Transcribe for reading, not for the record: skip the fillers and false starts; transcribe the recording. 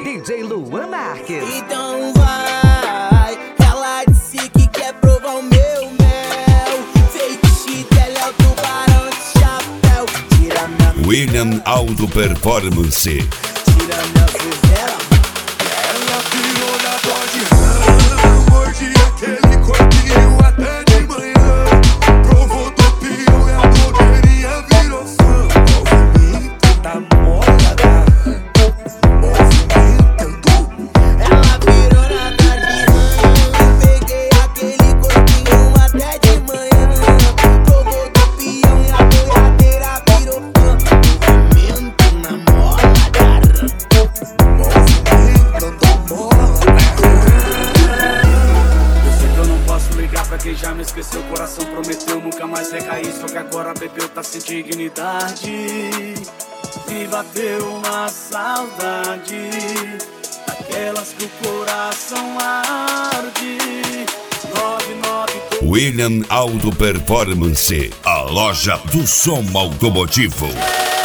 DJ Luan Marques. Então vai, ela disse que quer provar o meu mel. Fake shit, ela é o tubarão de chapéu. Tira minha William Auto Performance. tira minha fivela. Ela virou na dose, mordi aquele corpinho até de manhã. Provou do pião e a blogueirinha virou fã. Movimento da moda, movimentando. Ela virou na tarde, peguei aquele corpinho até de manhã. Provou do pião e a boiadeira virou fã. Movimento na moda, Eu sei que eu não posso ligar pra quem já me esqueceu. O coração prometeu nunca mais recair. Só que agora bebeu, tá sem dignidade. E bateu uma saudade, aquelas que o coração arde. 99 William Auto Performance, a loja do som automotivo.